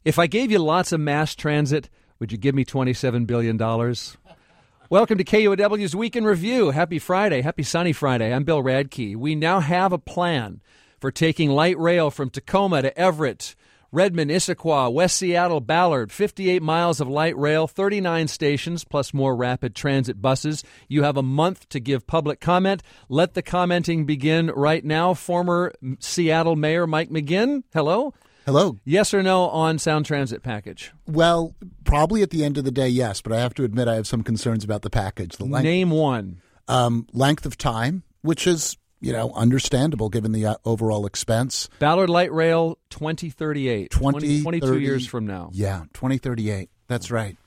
If I gave you lots of mass transit, would you give me $27 billion? Welcome to KUOW's Week in Review. Happy Friday. Happy sunny Friday. I'm Bill Radke. We now have a plan for taking light rail from Tacoma to Everett, Redmond, Issaquah, West Seattle, Ballard, 58 miles of light rail, 39 stations, plus more rapid transit buses. You have a month to give public comment. Let the commenting begin right now. Former Seattle Mayor Mike McGinn, hello. Hello. Yes or no on Sound Transit package? Well, probably at the end of the day, yes, but I have to admit I have some concerns about the package. Name one. Length of time, which is, understandable given the overall expense. Ballard Light Rail 2038. 22 years from now. Yeah, 2038. That's right.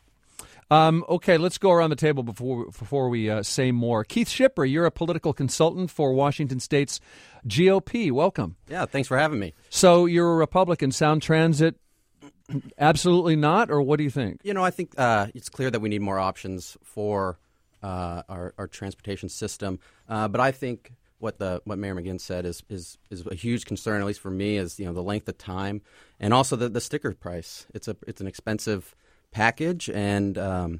Okay, let's go around the table before we say more. Keith Schipper, you're a political consultant for Washington State's GOP. Welcome. Yeah, thanks for having me. So you're a Republican. Sound Transit, absolutely not, or what do you think? I think it's clear that we need more options for our transportation system. But I think what Mayor McGinn said is a huge concern, at least for me, is the length of time and also the sticker price. It's an expensive package, and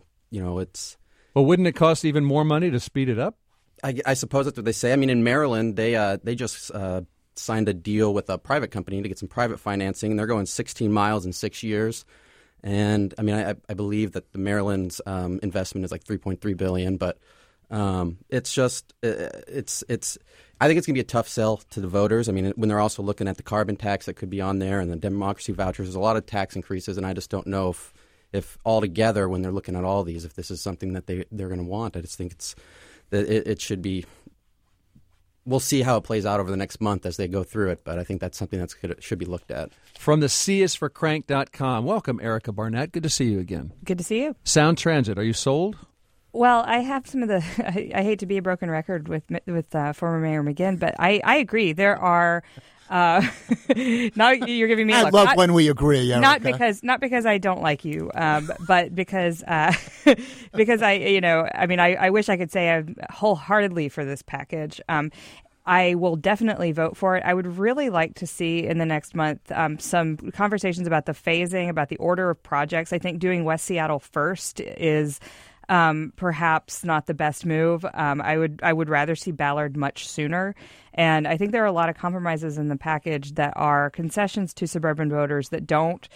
it's. Well, wouldn't it cost even more money to speed it up? I suppose that's what they say. I mean, in Maryland, they just signed a deal with a private company to get some private financing. They're going 16 miles in 6 years, and I mean, I believe that the Maryland's investment is like $3.3 billion, but it's just it's. I think it's going to be a tough sell to the voters. I mean, when they're also looking at the carbon tax that could be on there and the democracy vouchers, there's a lot of tax increases, and I just don't know if altogether, when they're looking at all these, if this is something that they're going to want. I just think it should be. We'll see how it plays out over the next month as they go through it, but I think that's something that should be looked at. From the CisForCrank.com, welcome, Erica Barnett. Good to see you again. Good to see you. Sound Transit, are you sold? Well, I have some of the. I hate to be a broken record with former Mayor McGinn, but I agree. There are. Now you're giving me. I love when we agree, Erica. Not because I don't like you, but because I wish I could say I'm wholeheartedly for this package. I will definitely vote for it. I would really like to see in the next month some conversations about the phasing, about the order of projects. I think doing West Seattle first is. Perhaps not the best move. I would rather see Ballard much sooner. And I think there are a lot of compromises in the package that are concessions to suburban voters that don't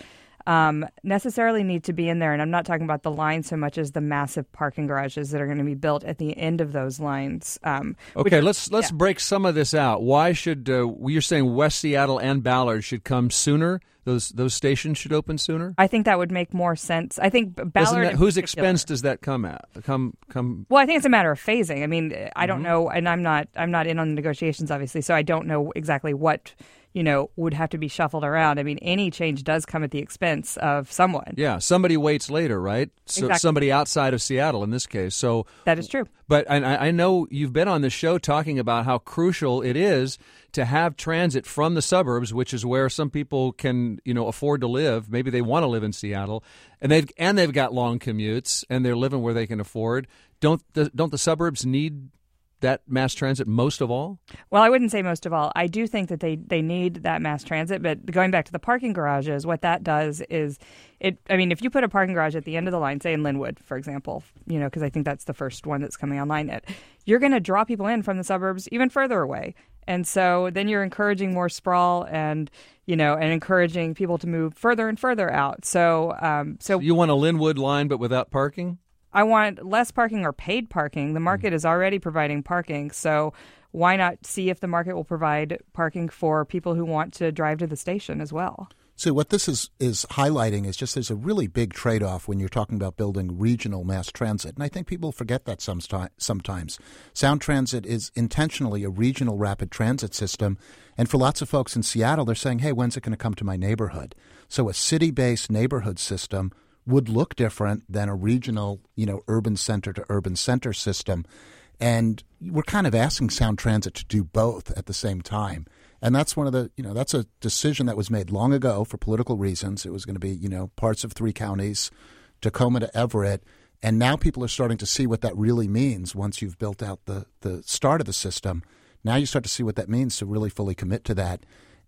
necessarily need to be in there. And I'm not talking about the line so much as the massive parking garages that are going to be built at the end of those lines. Okay, let's break some of this out. Why should you're saying West Seattle and Ballard should come sooner? Those stations should open sooner? I think that would make more sense. I think Ballard. Whose expense does that come at? Come. Well, I think it's a matter of phasing. I mean, I don't know, and I'm not in on the negotiations, obviously, so I don't know exactly what would have to be shuffled around. I mean, any change does come at the expense of someone. Yeah, somebody waits later, right? So exactly. Somebody outside of Seattle in this case. So that is true. But I know you've been on the show talking about how crucial it is to have transit from the suburbs, which is where some people can, afford to live. Maybe they want to live in Seattle, and they've got long commutes, and they're living where they can afford. Don't the suburbs need that mass transit most of all? Well, I wouldn't say most of all. I do think that they need that mass transit, but going back to the parking garages, what that does is if you put a parking garage at the end of the line, say in Linwood, for example, because I think that's the first one that's coming online, you're going to draw people in from the suburbs even further away. And so then you're encouraging more sprawl and encouraging people to move further and further out. So you want a Linwood line but without parking? I want less parking or paid parking. The market is already providing parking, so why not see if the market will provide parking for people who want to drive to the station as well? So what this is highlighting is just there's a really big trade-off when you're talking about building regional mass transit. And I think people forget that sometimes. Sound Transit is intentionally a regional rapid transit system. And for lots of folks in Seattle, they're saying, hey, when's it going to come to my neighborhood? So a city-based neighborhood system would look different than a regional, urban center to urban center system. And we're kind of asking Sound Transit to do both at the same time. And that's one of the, that's a decision that was made long ago for political reasons. It was going to be, parts of 3 counties, Tacoma to Everett. And now people are starting to see what that really means once you've built out the start of the system. Now you start to see what that means to really fully commit to that.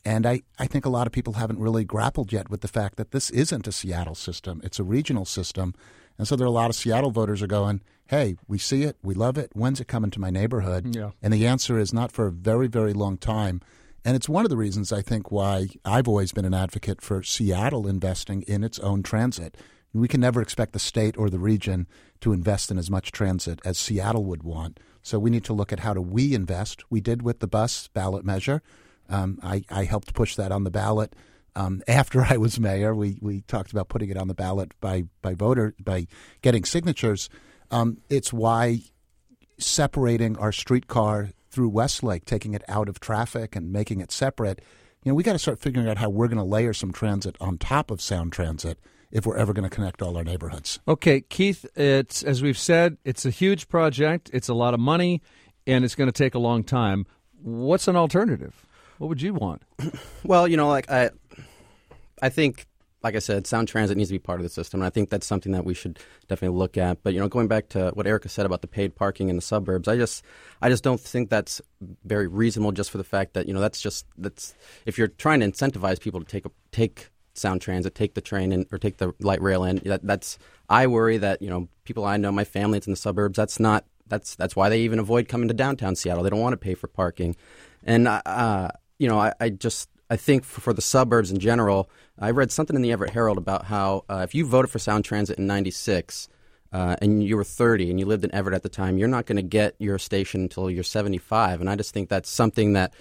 And I think a lot of people haven't really grappled yet with the fact that this isn't a Seattle system. It's a regional system. And so there are a lot of Seattle voters are going, hey, we see it, we love it. When's it coming to my neighborhood? Yeah. And the answer is not for a very, very long time. And it's one of the reasons, I think, why I've always been an advocate for Seattle investing in its own transit. We can never expect the state or the region to invest in as much transit as Seattle would want. So we need to look at how do we invest. We did with the bus ballot measure. I helped push that on the ballot after I was mayor. We talked about putting it on the ballot by getting signatures. It's why separating our streetcar through Westlake, taking it out of traffic and making it separate, we got to start figuring out how we're going to layer some transit on top of Sound Transit if we're ever going to connect all our neighborhoods. Okay, Keith, it's as we've said, it's a huge project. It's a lot of money, and it's going to take a long time. What's an alternative? What would you want? Well, I think, like I said, Sound Transit needs to be part of the system, and I think that's something that we should definitely look at. But, going back to what Erica said about the paid parking in the suburbs, I just don't think that's very reasonable just for the fact that, that's if you're trying to incentivize people to take Sound Transit, take the train or take the light rail in, I worry that, people I know, my family, it's in the suburbs, that's why they even avoid coming to downtown Seattle. They don't want to pay for parking. And, I think for the suburbs in general, I read something in the Everett Herald about how if you voted for Sound Transit in 96 and you were 30 and you lived in Everett at the time, you're not going to get your station until you're 75. And I just think that's something that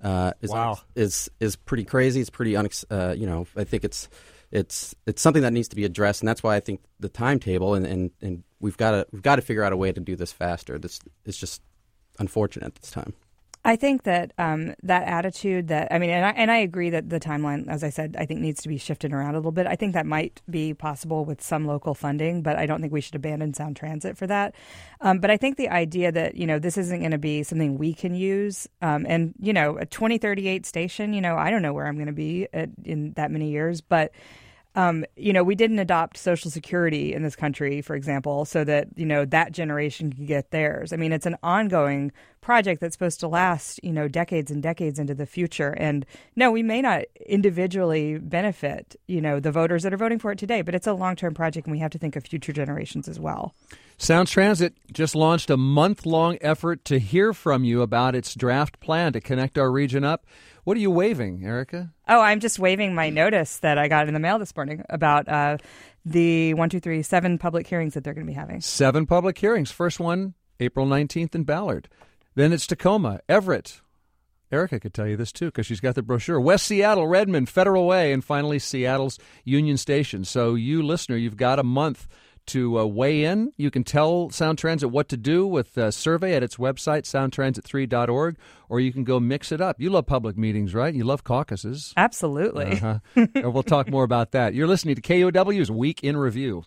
is pretty crazy. It's pretty, I think it's something that needs to be addressed. And that's why I think the timetable and we've got to figure out a way to do this faster. This is just unfortunate at this time. I think that that attitude and I agree that the timeline, as I said, I think needs to be shifted around a little bit. I think that might be possible with some local funding, but I don't think we should abandon Sound Transit for that. But I think the idea that, this isn't going to be something we can use a 2038 station, I don't know where I'm going to be in that many years, but we didn't adopt Social Security in this country, for example, so that, that generation could get theirs. I mean, it's an ongoing project that's supposed to last, decades and decades into the future. And no, we may not individually benefit, the voters that are voting for it today, but it's a long-term project and we have to think of future generations as well. Sound Transit just launched a month-long effort to hear from you about its draft plan to connect our region up. What are you waving, Erica? Oh, I'm just waving my notice that I got in the mail this morning about the 7 public hearings that they're going to be having. 7 public hearings. First one, April 19th in Ballard. Then it's Tacoma, Everett. Erica could tell you this, too, because she's got the brochure. West Seattle, Redmond, Federal Way, and finally Seattle's Union Station. So you, listener, you've got a month to weigh in. You can tell Sound Transit what to do with a survey at its website, soundtransit3.org, or you can go mix it up. You love public meetings, right? You love caucuses. Absolutely. We'll talk more about that. You're listening to KUOW's Week in Review.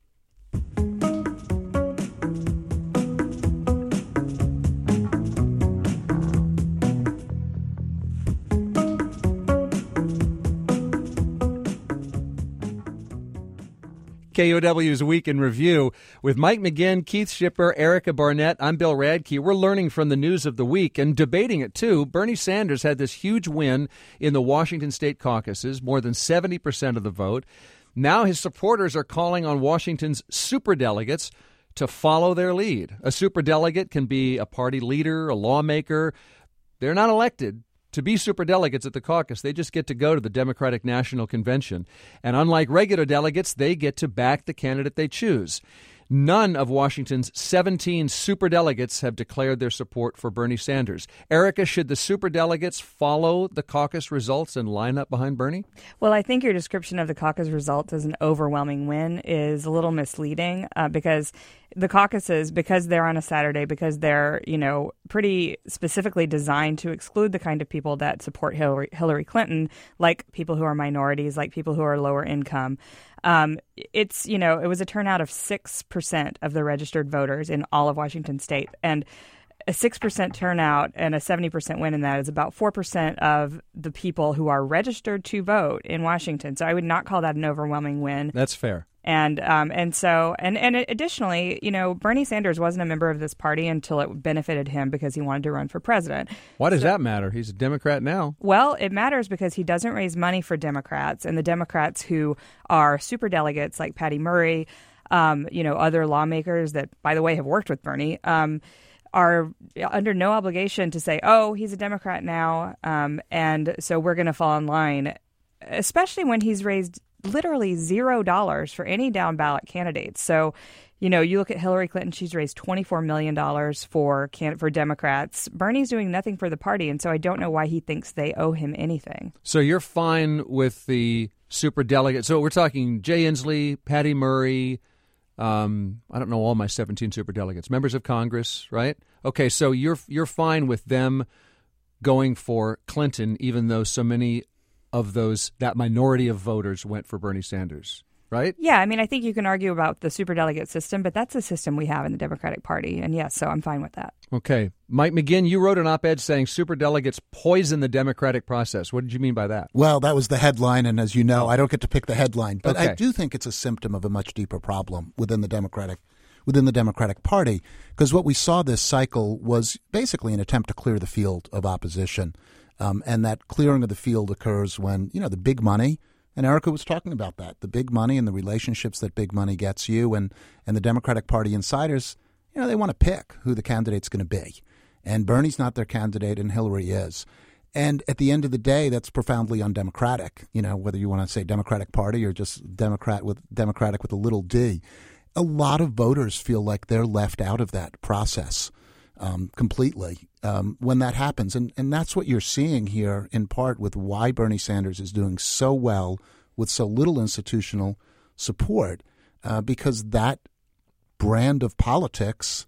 KUOW's Week in Review with Mike McGinn, Keith Schipper, Erica Barnett. I'm Bill Radke. We're learning from the news of the week and debating it, too. Bernie Sanders had this huge win in the Washington state caucuses, more than 70% of the vote. Now his supporters are calling on Washington's superdelegates to follow their lead. A superdelegate can be a party leader, a lawmaker. They're not elected to be superdelegates at the caucus. They just get to go to the Democratic National Convention. And unlike regular delegates, they get to back the candidate they choose. None of Washington's 17 superdelegates have declared their support for Bernie Sanders. Erica, should the superdelegates follow the caucus results and line up behind Bernie? Well, I think your description of the caucus results as an overwhelming win is a little misleading because the caucuses, because they're on a Saturday, because they're, pretty specifically designed to exclude the kind of people that support Hillary Clinton, like people who are minorities, like people who are lower income. It was a turnout of 6% of the registered voters in all of Washington state. And a 6% turnout and a 70% win in that is about 4% of the people who are registered to vote in Washington. So I would not call that an overwhelming win. That's fair. And additionally, Bernie Sanders wasn't a member of this party until it benefited him because he wanted to run for president. Why does that matter? He's a Democrat now. Well, it matters because he doesn't raise money for Democrats, and the Democrats who are superdelegates like Patty Murray, other lawmakers that, by the way, have worked with Bernie, are under no obligation to say, oh, he's a Democrat now, and so we're going to fall in line, especially when he's raised literally $0 for any down ballot candidates. So, you look at Hillary Clinton, she's raised $24 million for Democrats. Bernie's doing nothing for the party, and so I don't know why he thinks they owe him anything. So you're fine with the superdelegate. So we're talking Jay Inslee, Patty Murray, I don't know all my 17 superdelegates, members of Congress, right? Okay, so you're fine with them going for Clinton, even though so many of that minority of voters went for Bernie Sanders, right? Yeah, I think you can argue about the superdelegate system, but that's a system we have in the Democratic Party, and yes, so I'm fine with that. Okay. Mike McGinn, you wrote an op-ed saying superdelegates poison the democratic process. What did you mean by that? Well, that was the headline, and as you know, I don't get to pick the headline, but okay. I do think it's a symptom of a much deeper problem within the Democratic Party, because what we saw this cycle was basically an attempt to clear the field of opposition. And that clearing of the field occurs when, the big money, and Erica was talking about that, the big money and the relationships that big money gets you, and the Democratic Party insiders, they want to pick who the candidate's going to be. And Bernie's not their candidate and Hillary is. And at the end of the day, that's profoundly undemocratic, whether you want to say Democratic Party or just democratic with a little d. A lot of voters feel like they're left out of that process completely when that happens. And that's what you're seeing here in part with why Bernie Sanders is doing so well with so little institutional support, because that brand of politics,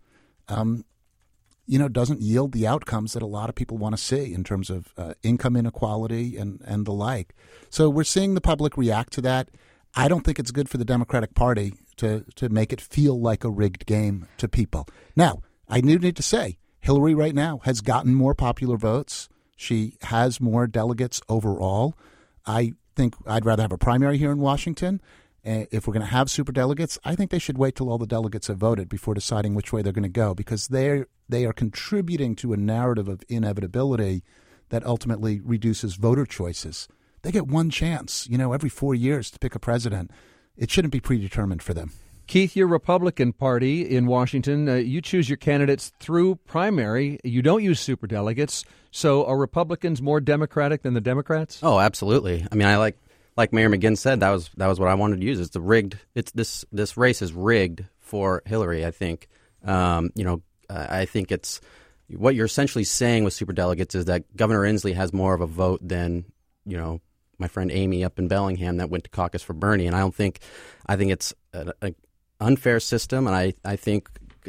doesn't yield the outcomes that a lot of people want to see in terms of income inequality and the like. So we're seeing the public react to that. I don't think it's good for the Democratic Party to make it feel like a rigged game to people. Now, I do need to say, Hillary right now has gotten more popular votes. She has more delegates overall. I think I'd rather have a primary here in Washington. If we're going to have superdelegates, I think they should wait till all the delegates have voted before deciding which way they're going to go, because they are contributing to a narrative of inevitability that ultimately reduces voter choices. They get one chance, every 4 years to pick a president. It shouldn't be predetermined for them. Keith, your Republican Party in Washington, you choose your candidates through primary. You don't use superdelegates. So are Republicans more Democratic than the Democrats? Oh, absolutely. I like Mayor McGinn said, that was what I wanted to use. It's rigged. This race is rigged for Hillary. I think. I think it's what you're essentially saying with superdelegates is that Governor Inslee has more of a vote than my friend Amy up in Bellingham that went to caucus for Bernie, and I think it's an unfair system, and I think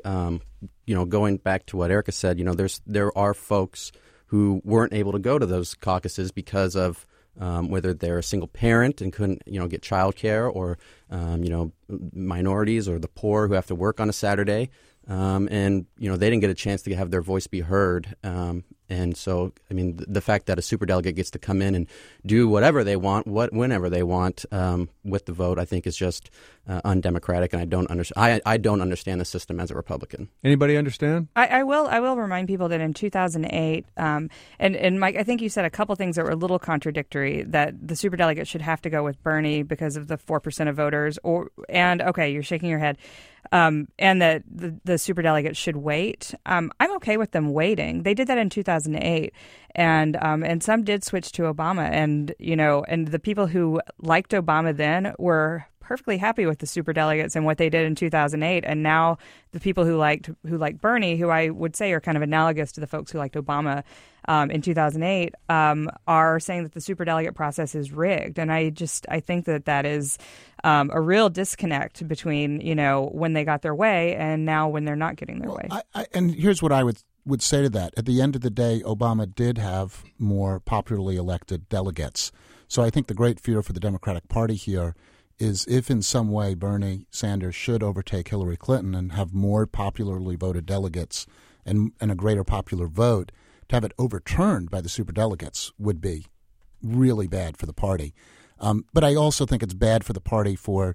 going back to what Erica said, there are folks who weren't able to go to those caucuses because of whether they're a single parent and couldn't get childcare, or minorities or the poor who have to work on a Saturday, and they didn't get a chance to have their voice be heard. And so, the fact that a superdelegate gets to come in and do whatever they want, whenever they want, with the vote, I think is just undemocratic, and I don't understand the system as a Republican. Anybody understand? I will remind people that in 2008, and Mike, I think you said a couple things that were a little contradictory. That the superdelegate should have to go with Bernie because of the 4% of voters, okay, you're shaking your head. And that the superdelegates should wait. I'm okay with them waiting. They did that in 2008, and some did switch to Obama, and the people who liked Obama then were perfectly happy with the superdelegates and what they did in 2008, and now the people who liked Bernie, who I would say are kind of analogous to the folks who liked Obama in 2008, are saying that the superdelegate process is rigged, and I think that is a real disconnect between when they got their way and now when they're not getting their way. And here's what I would say to that: at the end of the day, Obama did have more popularly elected delegates, so I think the great fear for the Democratic Party here is if in some way Bernie Sanders should overtake Hillary Clinton and have more popularly voted delegates and a greater popular vote, to have it overturned by the superdelegates would be really bad for the party. But I also think it's bad for the party for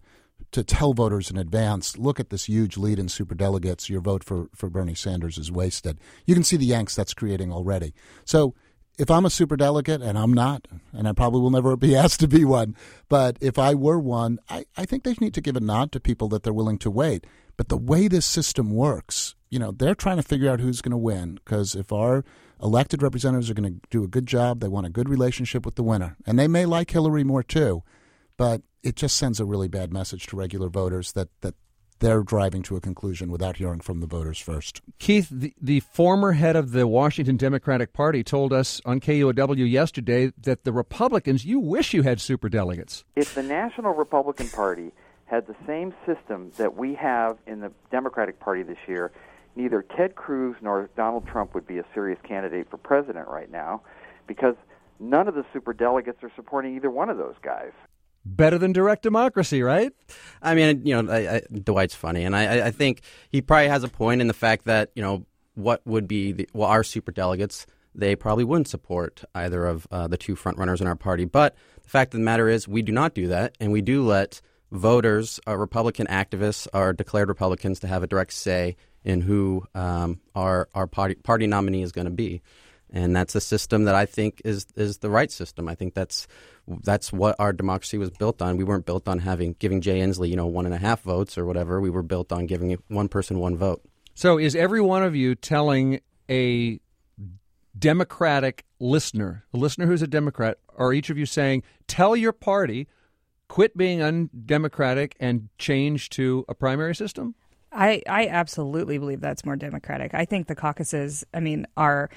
to tell voters in advance, look at this huge lead in superdelegates, your vote for Bernie Sanders is wasted. You can see the angst that's creating already. So if I'm a superdelegate, and I'm not, and I probably will never be asked to be one, but if I were one, I think they need to give a nod to people that they're willing to wait. But the way this system works, they're trying to figure out who's going to win, because if our elected representatives are going to do a good job, they want a good relationship with the winner. And they may like Hillary more too, but it just sends a really bad message to regular voters that they're driving to a conclusion without hearing from the voters first. Keith, the former head of the Washington Democratic Party told us on KUOW yesterday that the Republicans, you wish you had superdelegates. If the National Republican Party had the same system that we have in the Democratic Party this year, neither Ted Cruz nor Donald Trump would be a serious candidate for president right now, because none of the superdelegates are supporting either one of those guys. Better than direct democracy, right? I mean, Dwight's funny, and I think he probably has a point in the fact that, what would be our superdelegates, they probably wouldn't support either of the two frontrunners in our party. But the fact of the matter is we do not do that, and we do let voters, Republican activists, or declared Republicans to have a direct say in who our party nominee is going to be. And that's a system that I think is the right system. I think that's what our democracy was built on. We weren't built on giving Jay Inslee, 1.5 votes or whatever. We were built on giving one person one vote. So is every one of you telling a Democratic listener, a listener who's a Democrat, are each of you saying, tell your party, quit being undemocratic and change to a primary system? I absolutely believe that's more democratic. I think the caucuses, are...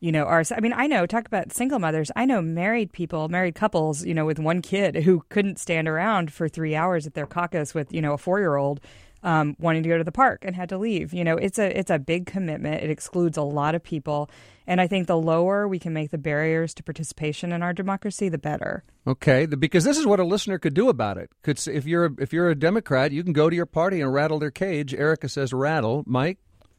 I know, talk about single mothers. I know married couples, with one kid who couldn't stand around for 3 hours at their caucus with, a 4-year-old wanting to go to the park and had to leave. It's a big commitment. It excludes a lot of people. And I think the lower we can make the barriers to participation in our democracy, the better. Okay, because this is what a listener could do about it. If you're a Democrat, you can go to your party and rattle their cage. Erica says rattle. Mike?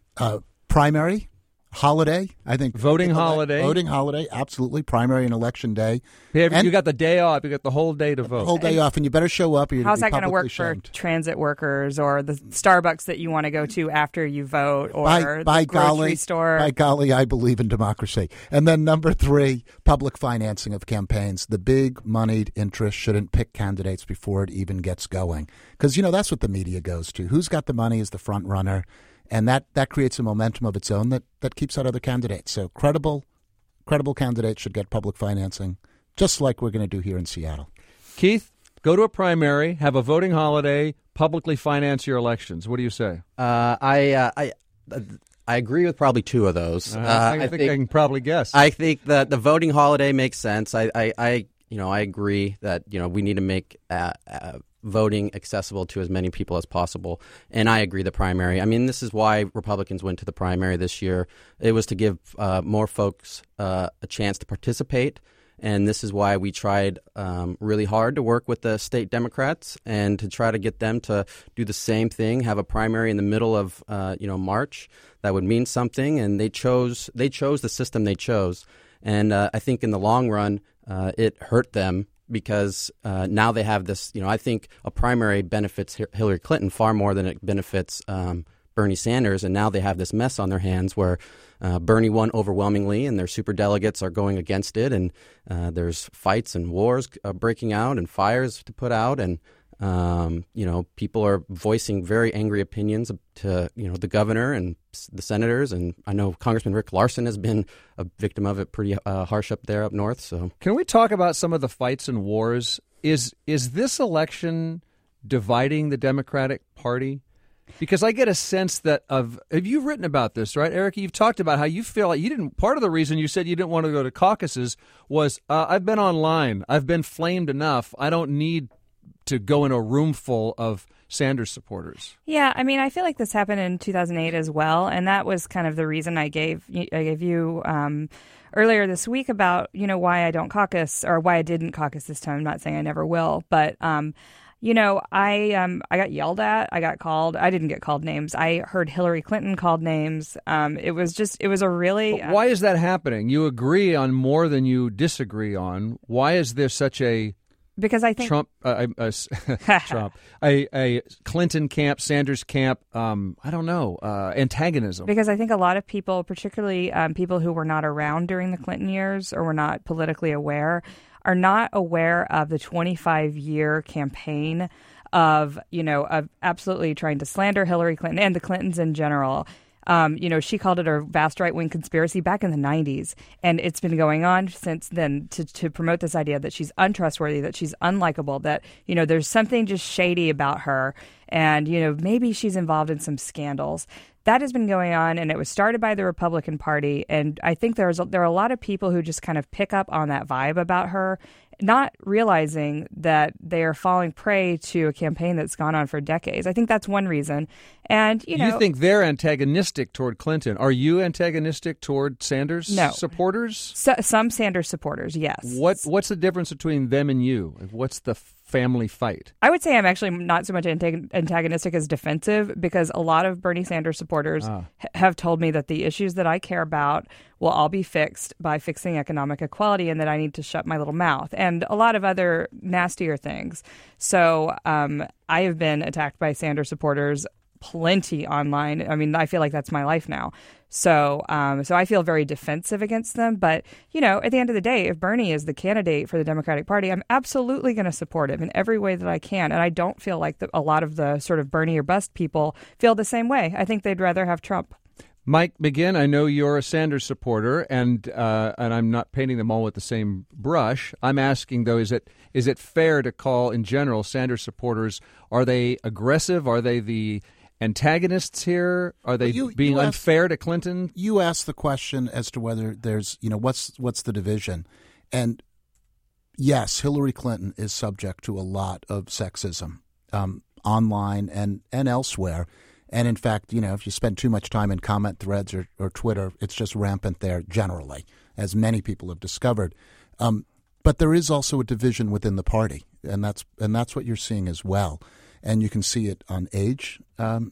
Primary? Holiday, I think. Voting holiday, absolutely. Primary and election day. You got the day off. You got the whole day to vote. Whole day off, and you better show up. Or how's that going to work for transit workers or the Starbucks that you want to go to after you vote, or the grocery store? By golly, I believe in democracy. And then number 3, public financing of campaigns. The big moneyed interest shouldn't pick candidates before it even gets going, because that's what the media goes to. Who's got the money is the front runner. And that creates a momentum of its own that keeps out other candidates. So credible candidates should get public financing, just like we're going to do here in Seattle. Keith, go to a primary, have a voting holiday, publicly finance your elections. What do you say? I agree with probably 2 of those. I think I can probably guess. I think that the voting holiday makes sense. I agree that we need to make voting accessible to as many people as possible. And I agree the primary. This is why Republicans went to the primary this year. It was to give more folks a chance to participate. And this is why we tried really hard to work with the state Democrats and to try to get them to do the same thing, have a primary in the middle of March. That would mean something. And they chose the system they chose. And I think in the long run, it hurt them, because now they have this, I think a primary benefits Hillary Clinton far more than it benefits Bernie Sanders. And now they have this mess on their hands where Bernie won overwhelmingly and their superdelegates are going against it. And there's fights and wars breaking out and fires to put out. And, people are voicing very angry opinions to, the governor and the senators. And I know Congressman Rick Larsen has been a victim of it pretty harsh up there up north. So can we talk about some of the fights and wars? Is this election dividing the Democratic Party? Because I get a sense that have you written about this, right, Erica? You've talked about how you feel like you didn't. Part of the reason you said you didn't want to go to caucuses was I've been online. I've been flamed enough. I don't need to go in a room full of Sanders supporters. Yeah, I feel like this happened in 2008 as well, and that was kind of the reason I gave you earlier this week about why I don't caucus, or why I didn't caucus this time. I'm not saying I never will, but I got yelled at. I got called. I didn't get called names. I heard Hillary Clinton called names. It was a really. But why is that happening? You agree on more than you disagree on. Why is there such a Because I think Trump, Trump, a Clinton camp, Sanders camp, I don't know, antagonism. Because I think a lot of people, particularly people who were not around during the Clinton years or were not politically aware, are not aware of the 25-year campaign of absolutely trying to slander Hillary Clinton and the Clintons in general. She called it a vast right-wing conspiracy back in the 90s, and it's been going on since then to promote this idea that she's untrustworthy, that she's unlikable, that, there's something just shady about her, and, maybe she's involved in some scandals. That has been going on, and it was started by the Republican Party, and I think there are a lot of people who just kind of pick up on that vibe about her, not realizing that they are falling prey to a campaign that's gone on for decades. I think that's one reason. And, you think they're antagonistic toward Clinton. Are you antagonistic toward Sanders supporters? Some Sanders supporters, yes. What's the difference between them and you? What's the family fight? I would say I'm actually not so much antagonistic as defensive, because a lot of Bernie Sanders supporters have told me that the issues that I care about will all be fixed by fixing economic equality, and that I need to shut my little mouth, and a lot of other nastier things. So I have been attacked by Sanders supporters plenty online. I mean, I feel like that's my life now. So I feel very defensive against them. But, at the end of the day, if Bernie is the candidate for the Democratic Party, I'm absolutely going to support him in every way that I can. And I don't feel like a lot of the sort of Bernie or bust people feel the same way. I think they'd rather have Trump. Mike McGinn, I know you're a Sanders supporter, and I'm not painting them all with the same brush. I'm asking, though, is it fair to call, in general, Sanders supporters, are they aggressive? Are they the antagonists here? Are they being unfair to Clinton? You asked the question as to whether there's, what's the division. And yes, Hillary Clinton is subject to a lot of sexism online and elsewhere. And in fact, if you spend too much time in comment threads or Twitter, it's just rampant there generally, as many people have discovered. But there is also a division within the party, and that's what you're seeing as well. And you can see it on age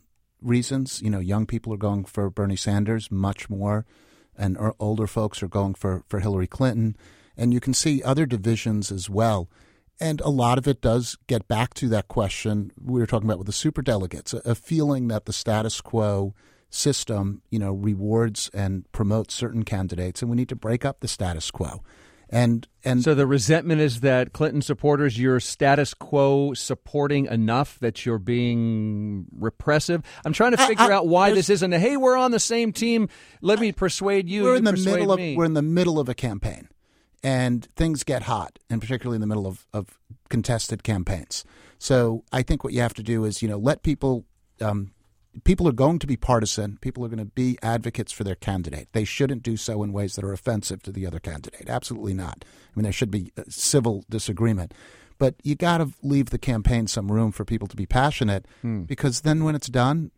reasons. Young people are going for Bernie Sanders much more, and older folks are going for Hillary Clinton. And you can see other divisions as well. And a lot of it does get back to that question we were talking about with the superdelegates, a feeling that the status quo system, rewards and promotes certain candidates, and we need to break up the status quo. And so the resentment is that Clinton supporters, you're status quo supporting enough that you're being repressive. I'm trying to figure out why this isn't hey, we're on the same team. Let me persuade you. We're in the middle of a campaign, and things get hot, and particularly in the middle of contested campaigns. So I think what you have to do is let people. People are going to be partisan. People are going to be advocates for their candidate. They shouldn't do so in ways that are offensive to the other candidate. Absolutely not. I mean, there should be civil disagreement. But you got to leave the campaign some room for people to be passionate, because then when it's done,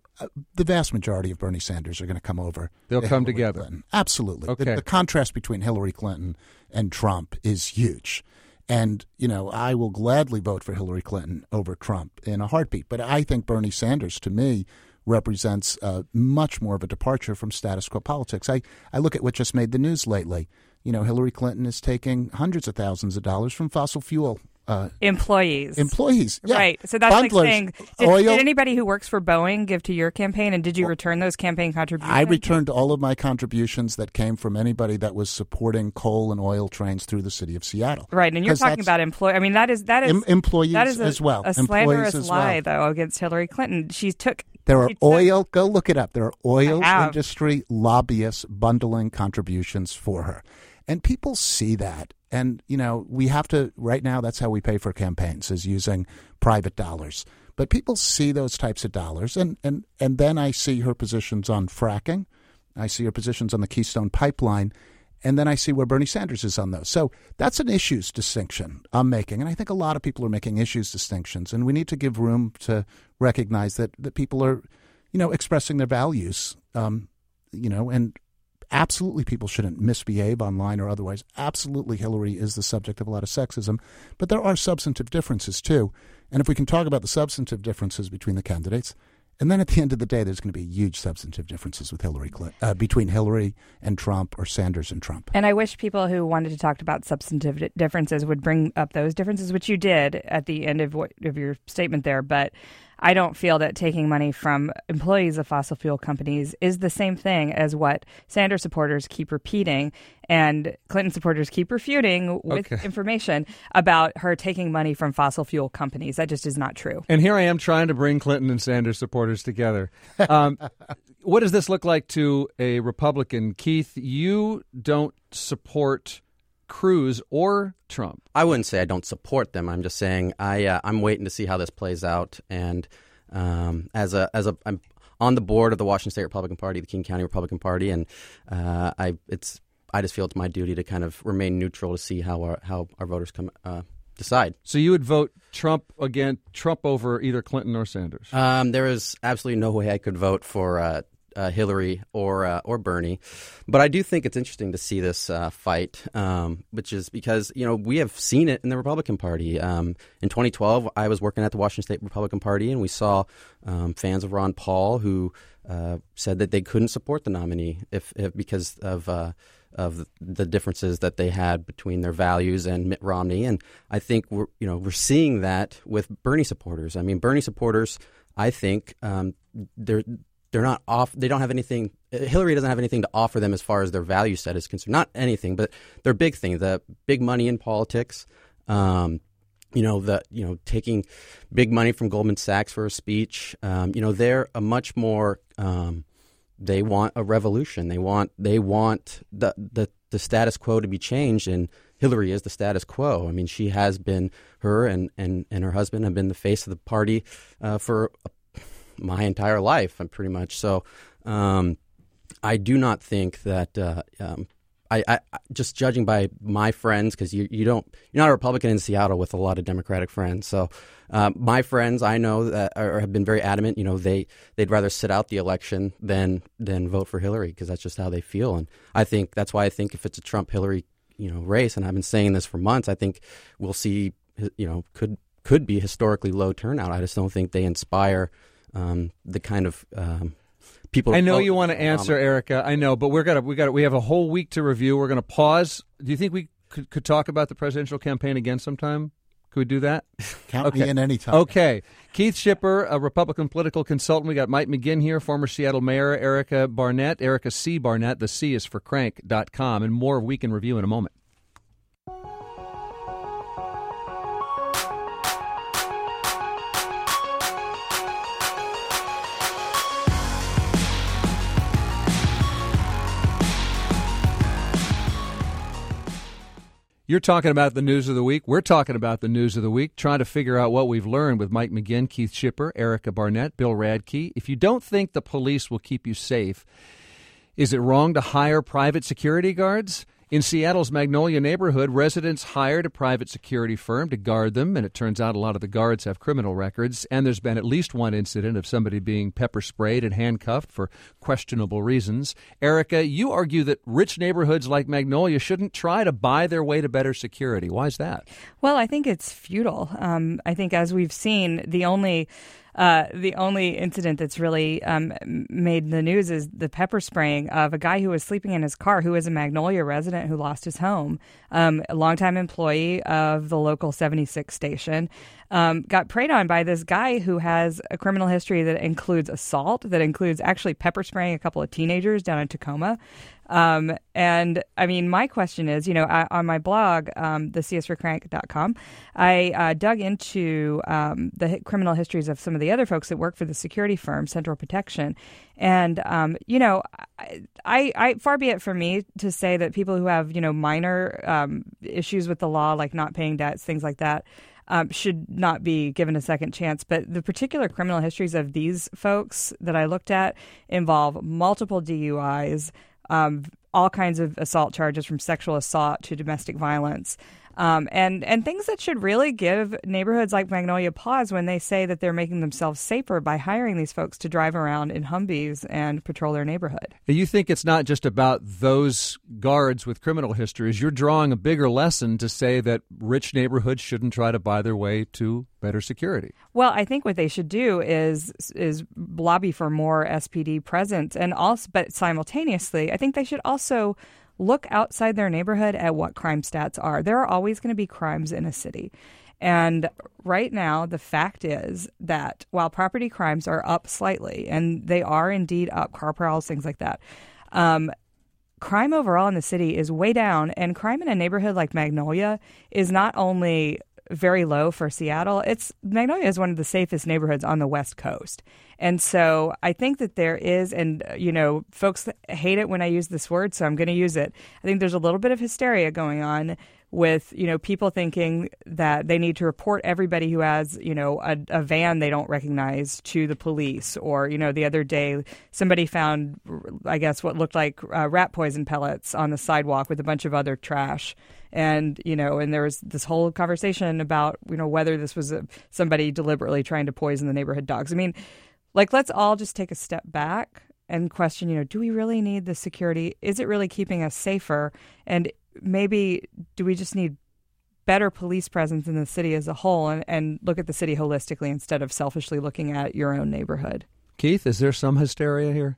the vast majority of Bernie Sanders are going to come over. They'll come together. Clinton. Absolutely. Okay. The contrast between Hillary Clinton and Trump is huge. And, I will gladly vote for Hillary Clinton over Trump in a heartbeat. But I think Bernie Sanders, to me, represents much more of a departure from status quo politics. I look at what just made the news lately. Hillary Clinton is taking hundreds of thousands of dollars from fossil fuel employees. Yeah. Right. So that's Bundlers, like saying, did anybody who works for Boeing give to your campaign, and did you return those campaign contributions? I returned all of my contributions that came from anybody that was supporting coal and oil trains through the city of Seattle. Right, and you're talking about employees. I mean, that is employees that is as well. A slanderous lie, though, against Hillary Clinton. There are oil. Go look it up. There are oil industry lobbyists bundling contributions for her, and people see that. And, we have to, right now, that's how we pay for campaigns, is using private dollars. But people see those types of dollars. And then I see her positions on fracking. I see her positions on the Keystone Pipeline. And then I see where Bernie Sanders is on those. So that's an issues distinction I'm making. And I think a lot of people are making issues distinctions. And we need to give room to recognize that people are, expressing their values, and absolutely, people shouldn't misbehave online or otherwise. Absolutely, Hillary is the subject of a lot of sexism. But there are substantive differences, too. And if we can talk about the substantive differences between the candidates, And then at the end of the day, there's going to be huge substantive differences with between Hillary and Trump or Sanders and Trump. And I wish people who wanted to talk about substantive differences would bring up those differences, which you did at the end of your statement there. But I don't feel that taking money from employees of fossil fuel companies is the same thing as what Sanders supporters keep repeating and Clinton supporters keep refuting with information about her taking money from fossil fuel companies. That just is not true. And here I am trying to bring Clinton and Sanders supporters together. What does this look like to a Republican? Keith, you don't support Cruz or Trump. I wouldn't say I don't support them. I'm just saying I'm waiting to see how this plays out. And I'm on the board of the Washington State Republican Party, the King County Republican Party, and I just feel it's my duty to kind of remain neutral to see how our voters decide. So you would vote Trump over either Clinton or Sanders? There is absolutely no way I could vote for Hillary or Bernie, but I do think it's interesting to see this fight, which is because we have seen it in the Republican Party. In 2012, I was working at the Washington State Republican Party, and we saw fans of Ron Paul who said that they couldn't support the nominee because of the differences that they had between their values and Mitt Romney. And I think we're seeing that with Bernie supporters. I mean, Bernie supporters, I think they're not off. They don't have anything. Hillary doesn't have anything to offer them as far as their value set is concerned. Not anything, but their big thing, the big money in politics. Taking big money from Goldman Sachs for a speech. They're a much more. They want a revolution. They want the status quo to be changed, and Hillary is the status quo. I mean, she has been her and her husband have been the face of the party for my entire life, pretty much. So I do not think that I just judging by my friends, because you're not a Republican in Seattle with a lot of Democratic friends. So my friends I know that have been very adamant. They'd rather sit out the election than vote for Hillary, because that's just how they feel. And I think that's why I think if it's a Trump-Hillary race, and I've been saying this for months, I think we'll see could be historically low turnout. I just don't think they inspire the kind of people. I know you want to answer, Erica. I know, but we have a whole week to review. We're going to pause. Do you think we could talk about the presidential campaign again sometime? Could we do that? Count me in anytime. Okay. Keith Schipper, a Republican political consultant. We got Mike McGinn here, former Seattle Mayor Erica Barnett, Erica C. Barnett. The C is for crank.com, and more Week in Review in a moment. You're talking about the news of the week. We're talking about the news of the week, trying to figure out what we've learned with Mike McGinn, Keith Schipper, Erica Barnett, Bill Radke. If you don't think the police will keep you safe, is it wrong to hire private security guards? In Seattle's Magnolia neighborhood, residents hired a private security firm to guard them, and it turns out a lot of the guards have criminal records, and there's been at least one incident of somebody being pepper sprayed and handcuffed for questionable reasons. Erica, you argue that rich neighborhoods like Magnolia shouldn't try to buy their way to better security. Why is that? Well, I think it's futile. I think, as we've seen, the only incident that's really made the news is the pepper spraying of a guy who was sleeping in his car, who is a Magnolia resident who lost his home, a longtime employee of the local 76 station, got preyed on by this guy who has a criminal history that includes assault, that includes actually pepper spraying a couple of teenagers down in Tacoma. And I mean, my question is, on my blog, thecsforcrank.com, I dug into the criminal histories of some of the other folks that work for the security firm, Central Protection. And, I far be it from me to say that people who have, minor issues with the law, like not paying debts, things like that, should not be given a second chance. But the particular criminal histories of these folks that I looked at involve multiple DUIs, all kinds of assault charges, from sexual assault to domestic violence. And things that should really give neighborhoods like Magnolia pause when they say that they're making themselves safer by hiring these folks to drive around in Humvees and patrol their neighborhood. You think it's not just about those guards with criminal histories. You're drawing a bigger lesson to say that rich neighborhoods shouldn't try to buy their way to better security. Well, I think what they should do is lobby for more SPD presence, and also, but simultaneously, I think they should also look outside their neighborhood at what crime stats are. There are always going to be crimes in a city. And right now, the fact is that while property crimes are up slightly, and they are indeed up, car prowls, things like that, crime overall in the city is way down. And crime in a neighborhood like Magnolia is not only very low for Seattle, Magnolia is one of the safest neighborhoods on the West Coast. And so I think that there is, and, folks hate it when I use this word, so I'm going to use it. I think there's a little bit of hysteria going on with, people thinking that they need to report everybody who has, a van they don't recognize to the police. Or, the other day, somebody found, I guess, what looked like rat poison pellets on the sidewalk with a bunch of other trash. And, and there was this whole conversation about, whether this was somebody deliberately trying to poison the neighborhood dogs. I mean, let's all just take a step back and question, do we really need the security? Is it really keeping us safer? And maybe do we just need better police presence in the city as a whole and look at the city holistically instead of selfishly looking at your own neighborhood? Keith, is there some hysteria here?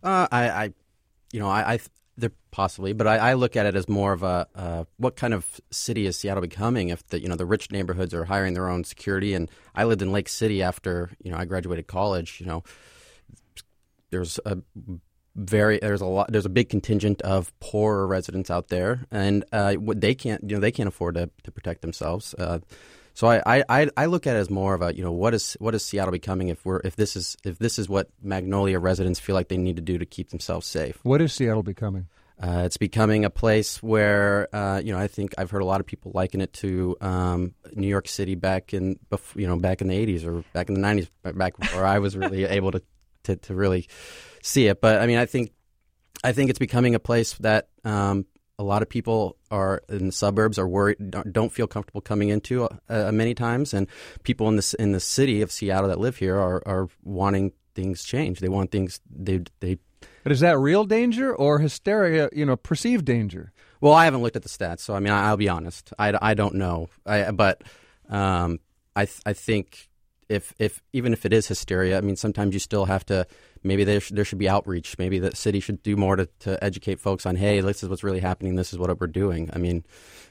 There possibly, but I look at it as more of a what kind of city is Seattle becoming if the rich neighborhoods are hiring their own security. And I lived in Lake City after I graduated college. There's a big contingent of poorer residents out there, and they can't afford to protect themselves. So I look at it as more of a what is Seattle becoming if this is what Magnolia residents feel like they need to do to keep themselves safe. What is Seattle becoming? It's becoming a place where I think I've heard a lot of people liken it to New York City back in the 80s or back in the 90s, back before I was really able to really see it. But I mean, I think it's becoming a place that a lot of people are in the suburbs are worried, don't feel comfortable coming into many times, and people in the city of Seattle that live here are wanting things changed. They want things they. But is that real danger or hysteria? Perceived danger. Well, I haven't looked at the stats, so I mean, I'll be honest. I don't know. But I think if even if it is hysteria, I mean, sometimes you still have to. Maybe there should be outreach. Maybe the city should do more to educate folks on, hey, this is what's really happening. This is what we're doing. I mean,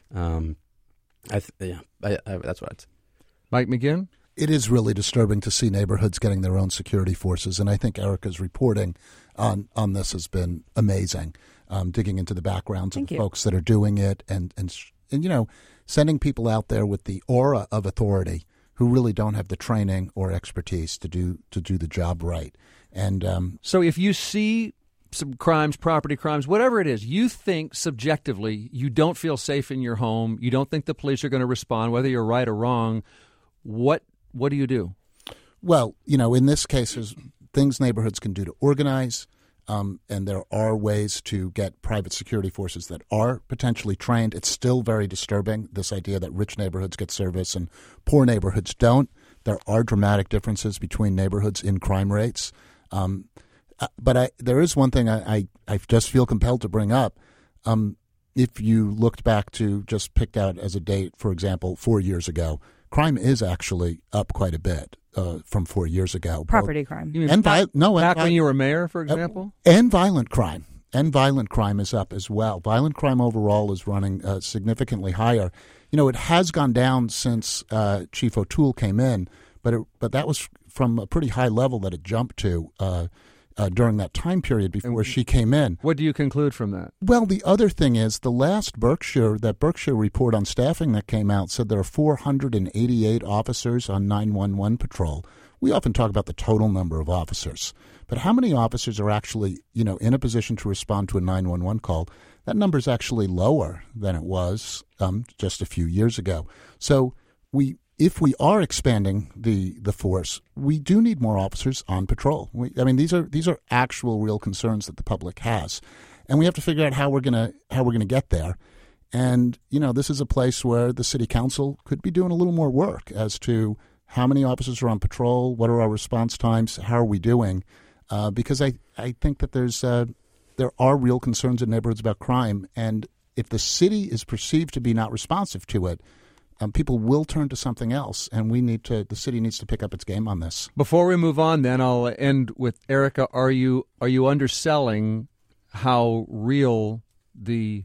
that's what I'd say. Mike McGinn? It is really disturbing to see neighborhoods getting their own security forces, and I think Erica's reporting on this has been amazing, digging into the backgrounds of the folks that are doing it and sending people out there with the aura of authority who really don't have the training or expertise to do the job right. And so if you see some crimes, property crimes, whatever it is, you think subjectively you don't feel safe in your home, you don't think the police are going to respond, whether you're right or wrong, what do you do? Well, in this case, there's things neighborhoods can do to organize, and there are ways to get private security forces that are potentially trained. It's still very disturbing, this idea that rich neighborhoods get service and poor neighborhoods don't. There are dramatic differences between neighborhoods in crime rates. But there is one thing I just feel compelled to bring up. If you looked back to just picked out as a date, for example, 4 years ago, crime is actually up quite a bit from 4 years ago. Property crime. You mean back when you were mayor, for example? And violent crime. And violent crime is up as well. Violent crime overall is running significantly higher. It has gone down since Chief O'Toole came in, but that was from a pretty high level that it jumped to during that time period before she came in. What do you conclude from that? Well, the other thing is the last Berkshire report on staffing that came out said there are 488 officers on 911 patrol. We often talk about the total number of officers, but how many officers are actually, in a position to respond to a 911 call? That number is actually lower than it was just a few years ago. So if we are expanding the force, we do need more officers on patrol. These are actual real concerns that the public has, and we have to figure out how we're gonna get there. And, this is a place where the city council could be doing a little more work as to how many officers are on patrol, what are our response times, how are we doing? Because I think that there are real concerns in neighborhoods about crime. And if the city is perceived to be not responsive to it, people will turn to something else, and the city needs to pick up its game on this. Before we move on, then, I'll end with Erica. Are you underselling how real the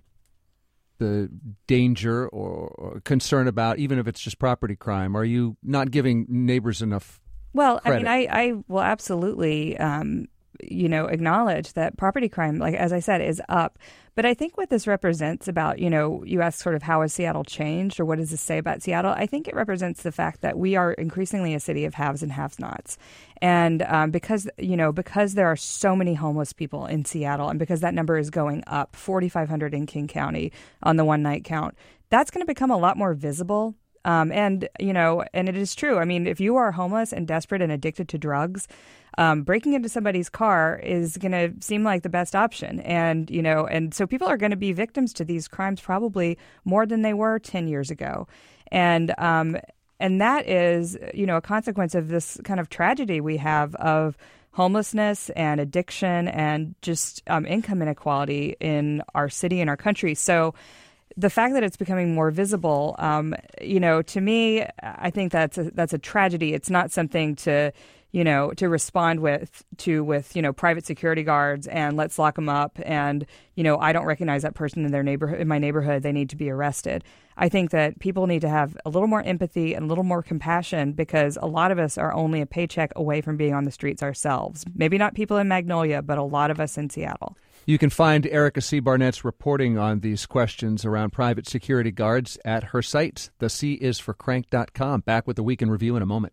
danger or concern about, even if it's just property crime? Are you not giving neighbors enough credit? I will absolutely acknowledge that property crime, like as I said, is up. But I think what this represents about, you ask sort of how has Seattle changed, or what does this say about Seattle? I think it represents the fact that we are increasingly a city of haves and have-nots. And because there are so many homeless people in Seattle, and because that number is going up, 4,500 in King County on the one-night count, that's going to become a lot more visible. And it is true. I mean, if you are homeless and desperate and addicted to drugs, breaking into somebody's car is going to seem like the best option. And so people are going to be victims to these crimes probably more than they were 10 years ago. And that is, a consequence of this kind of tragedy we have of homelessness and addiction and just income inequality in our city and our country. So the fact that it's becoming more visible, to me, I think that's a tragedy. It's not something to respond with private security guards and let's lock them up. And, I don't recognize that person in my neighborhood. They need to be arrested. I think that people need to have a little more empathy and a little more compassion, because a lot of us are only a paycheck away from being on the streets ourselves. Maybe not people in Magnolia, but a lot of us in Seattle. You can find Erica C. Barnett's reporting on these questions around private security guards at her site, thecisforcrank.com. Back with the Week in Review in a moment.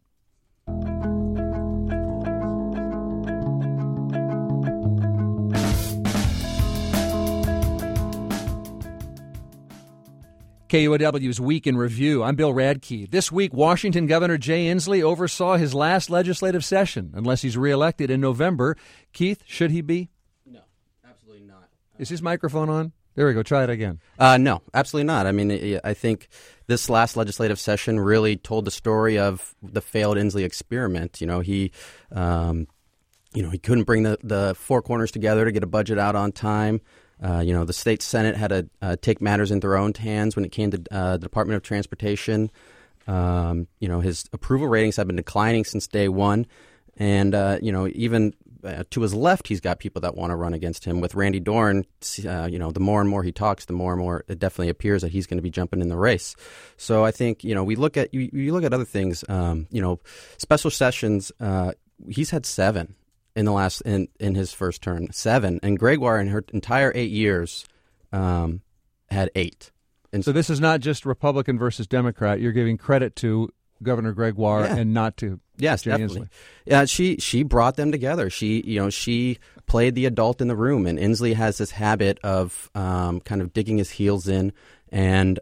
KUOW's Week in Review. I'm Bill Radke. This week, Washington Governor Jay Inslee oversaw his last legislative session, unless he's reelected in November. Keith, should he be? No, absolutely not. Is his microphone on? There we go. Try it again. No, absolutely not. I mean, I think this last legislative session really told the story of the failed Inslee experiment. He couldn't bring the four corners together to get a budget out on time. The state Senate had to take matters into their own hands when it came to the Department of Transportation. His approval ratings have been declining since day one. And, even to his left, he's got people that want to run against him. With Randy Dorn, the more and more he talks, the more and more it definitely appears that he's going to be jumping in the race. So I think, we look at you look at other things, special sessions, he's had 7. In his first term, 7, and Gregoire in her entire 8 years had 8. And so this is not just Republican versus Democrat. You're giving credit to Governor Gregoire and not to Jay definitely. Inslee. Yeah, she brought them together. She played the adult in the room, and Inslee has this habit of kind of digging his heels in and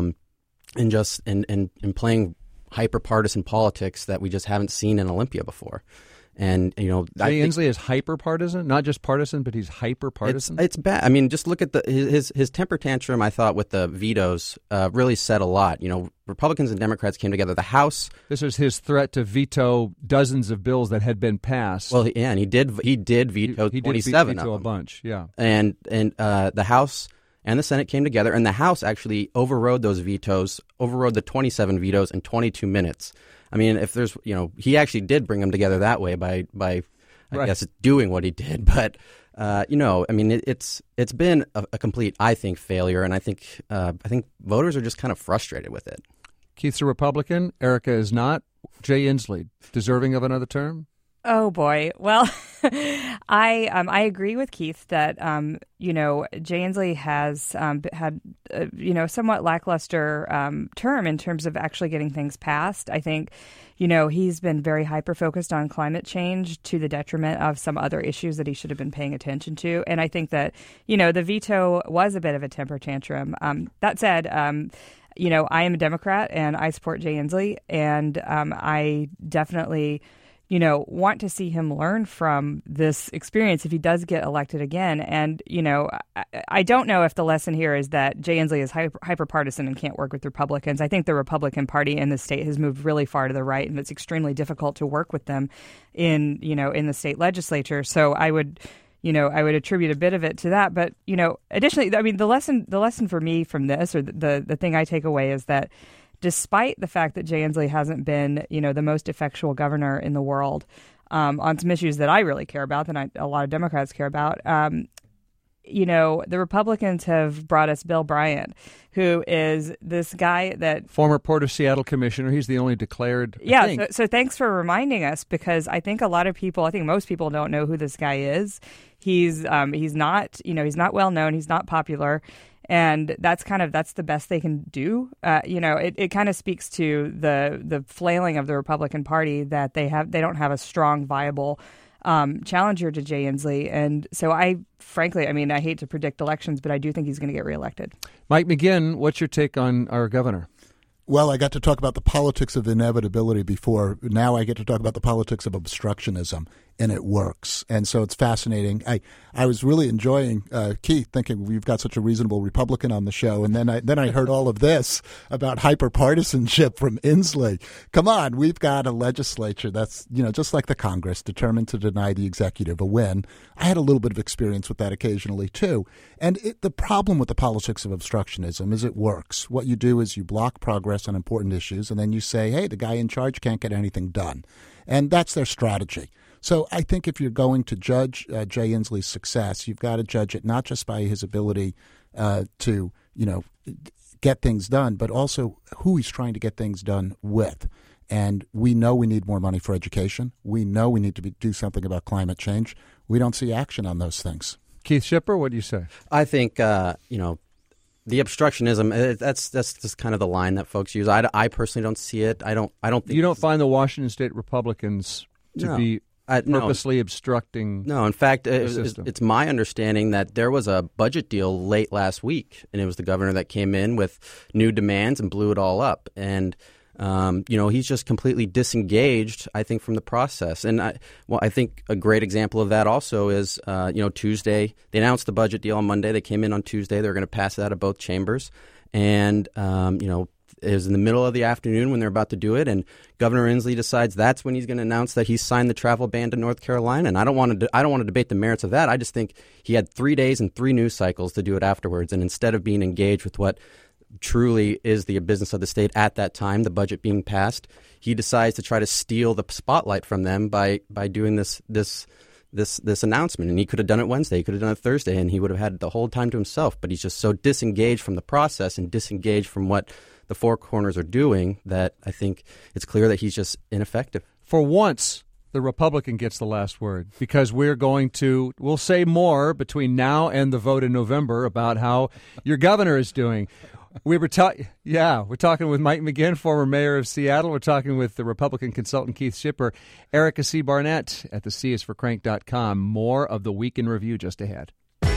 playing hyper partisan politics that we just haven't seen in Olympia before. And, Jay Inslee is hyper-partisan, not just partisan, but he's hyper-partisan? It's bad. I mean, just look at his temper tantrum, I thought, with the vetoes really said a lot. Republicans and Democrats came together. The House... This was his threat to veto dozens of bills that had been passed. Well, and he did veto 27 did veto of them. A bunch, yeah. And the House and the Senate came together, and the House actually overrode the 27 vetoes in 22 minutes. I mean, if there's, he actually did bring them together that way by I guess, doing what he did. But, I mean, it's been a complete, I think, failure. And I think voters are just kind of frustrated with it. Keith's a Republican. Erica is not. Jay Inslee, deserving of another term? Oh, boy. Well, I agree with Keith that, Jay Inslee has had, somewhat lackluster term in terms of actually getting things passed. I think, he's been very hyper-focused on climate change to the detriment of some other issues that he should have been paying attention to. And I think that, the veto was a bit of a temper tantrum. That said, I am a Democrat and I support Jay Inslee, and I definitely want to see him learn from this experience if he does get elected again. And, I don't know if the lesson here is that Jay Inslee is hyper partisan and can't work with Republicans. I think the Republican Party in the state has moved really far to the right, and it's extremely difficult to work with them in the state legislature. So I would attribute a bit of it to that. But, additionally, I mean, the lesson for me from this, or the thing I take away, is that despite the fact that Jay Inslee hasn't been, the most effectual governor in the world on some issues that I really care about, that a lot of Democrats care about, the Republicans have brought us Bill Bryant, who is this guy that... Former Port of Seattle commissioner. He's the only declared... Yeah, so thanks for reminding us, because I think most people don't know who this guy is. He's not well known. He's not popular. And that's the best they can do. It kind of speaks to the flailing of the Republican Party, that they don't have a strong, viable challenger to Jay Inslee. And so I hate to predict elections, but I do think he's going to get reelected. Mike McGinn, what's your take on our governor? Well, I got to talk about the politics of inevitability before. Now I get to talk about the politics of obstructionism, and it works. And so it's fascinating. I was really enjoying Keith, thinking we've got such a reasonable Republican on the show, and then I heard all of this about hyperpartisanship from Inslee. Come on, we've got a legislature that's, just like the Congress, determined to deny the executive a win. I had a little bit of experience with that occasionally too. And the problem with the politics of obstructionism is it works. What you do is you block progress on important issues, and then you say, hey, the guy in charge can't get anything done. And that's their strategy. So I think if you're going to judge Jay Inslee's success, you've got to judge it not just by his ability to, get things done, but also who he's trying to get things done with. And we know we need more money for education. We know we need to do something about climate change. We don't see action on those things. Keith Schipper, what do you say? I think, the obstructionism, that's just kind of the line that folks use. I personally don't see it. I don't think you don't find the Washington State Republicans to be purposely obstructing. No, in fact, it's my understanding that there was a budget deal late last week, and it was the governor that came in with new demands and blew it all up. And he's just completely disengaged, I think, from the process. And I think a great example of that also is, Tuesday. They announced the budget deal on Monday. They came in on Tuesday. They were going to pass it out of both chambers. And, it was in the middle of the afternoon when they're about to do it. And Governor Inslee decides that's when he's going to announce that he's signed the travel ban to North Carolina. And I don't want to debate the merits of that. I just think he had 3 days and 3 news cycles to do it afterwards. And instead of being engaged with what truly is the business of the state at that time, the budget being passed, he decides to try to steal the spotlight from them by doing this announcement. And he could have done it Wednesday, he could have done it Thursday, and he would have had the whole time to himself. But he's just so disengaged from the process and disengaged from what the Four Corners are doing that I think it's clear that he's just ineffective. For once, the Republican gets the last word, because we'll say more between now and the vote in November about how your governor is doing. We're talking with Mike McGinn, former mayor of Seattle. We're talking with the Republican consultant Keith Schipper, Erica C. Barnett at thecisforcrank.com. More of the Week in Review just ahead.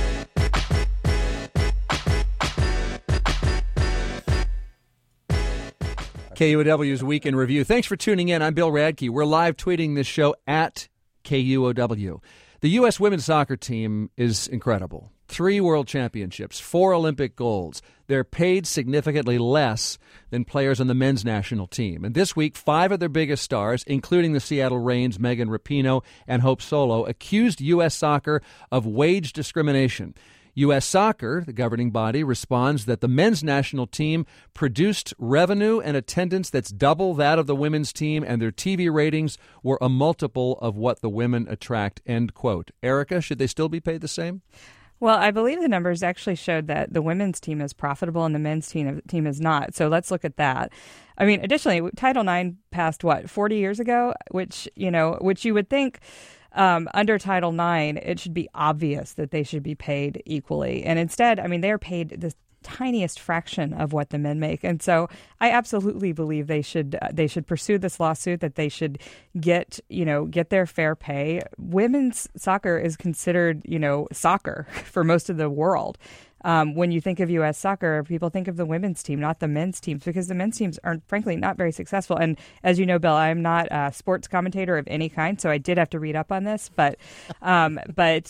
KUOW's Week in Review. Thanks for tuning in. I'm Bill Radke. We're live tweeting this show at KUOW. The U.S. women's soccer team is incredible. 3 world championships, 4 Olympic golds. They're paid significantly less than players on the men's national team. And this week, 5 of their biggest stars, including the Seattle Reigns' Megan Rapinoe and Hope Solo, accused U.S. soccer of wage discrimination. U.S. Soccer, the governing body, responds that the men's national team produced revenue and attendance that's double that of the women's team, and their TV ratings were a multiple of what the women attract, end quote. Erica, should they still be paid the same? Well, I believe the numbers actually showed that the women's team is profitable and the men's team is not. So let's look at that. I mean, additionally, Title IX passed, 40 years ago, which you would think under Title IX, it should be obvious that they should be paid equally. And instead, I mean, they're paid the tiniest fraction of what the men make. And so I absolutely believe they should pursue this lawsuit, that they should get their fair pay. Women's soccer is considered, soccer for most of the world. when you think of U.S. soccer, people think of the women's team, not the men's teams, because the men's teams are, frankly, not very successful. And as you know, Bill, I'm not a sports commentator of any kind, so I did have to read up on this. But I'm